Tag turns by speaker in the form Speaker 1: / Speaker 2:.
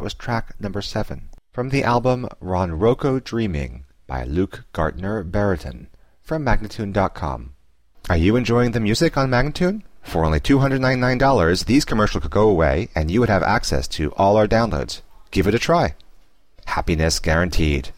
Speaker 1: was track number 7 from the album Ronroco Dreaming by Luke Gartner Barrington from Magnatune.com. Are you enjoying the music on Magnatune? For only $299, these commercials could go away and you would have access to all our downloads. Give it a try. Happiness guaranteed.